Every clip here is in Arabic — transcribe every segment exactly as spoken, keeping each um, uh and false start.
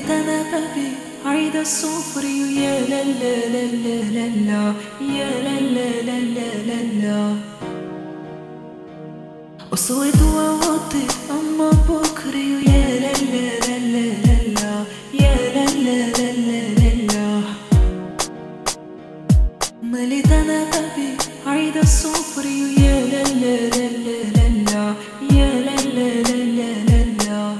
مليت انا بابي عيد الصفري ويا لا لا لا لا لا لا يا لا لا لا لا لا لا وصوت ووطي اما بكري ويا لا لا لا لا لا لا يا لا لا لا لا لا لا مليت انا بابي عيد الصفري ويا لا لا لا لا لا لا يا لا لا لا لا لا لا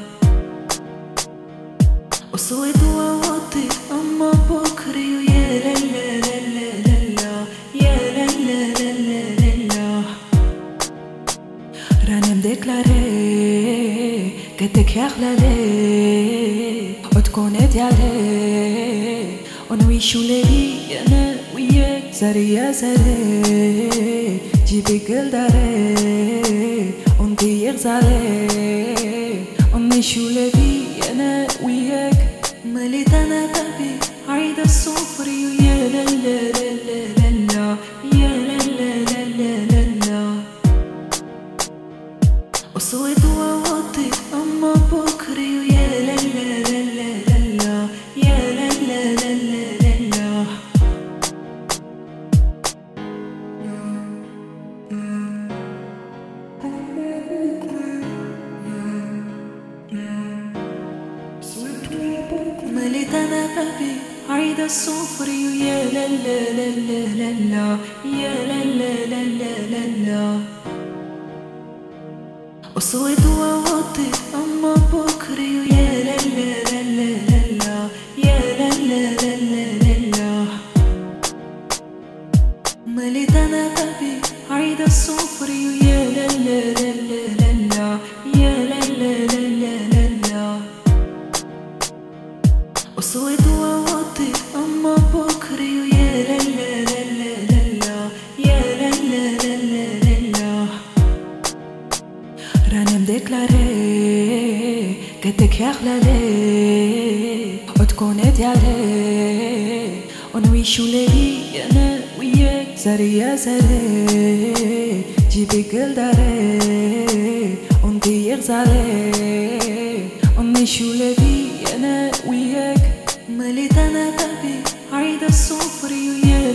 وصوت ووطي اما بكري ويا لا لا لا لا لا لا يا لا لا لا لا لا لا راني مديكلاري قدك يا خلالي وتكون ديالي ونعيشو ليلي انا وياك ساري يا ساري جيبي كل داري ونطير زاري ونعيشو ليلي انا وياك مليت انا بابي عيد الصفري ويا لا لا لا لا لا لا يا لا لا لا لا لا لا وصوت ووطي اما بكري ويا لا لا لا لا لا لا يا لا لا لا لا لا لا مليت انا بابي عيد الصفري ويا لا لا لا لا لا لا يا لا لا لا لا لا لا وصوت ووطي اما بكري ويا لا لا لا لا لا لا يا لا لا لا لا لا لا مليت انا بابي عيد الصفري ويا لا لا لا لا لا لا يا لا لا لا لا لا لا وصوت ووطي اما بكري ويا لا لا لا لا لا لا يا لا لا لا لا لا لا راني مديكلاري قدك يا خلالي وتكون ديالي ونعيشو ليلي انا وياك ساري يا ساري جيبي كل داري ونطير زاري ونعيشو ليلي انا وياك مليت انا بابي عيد الصفري ويا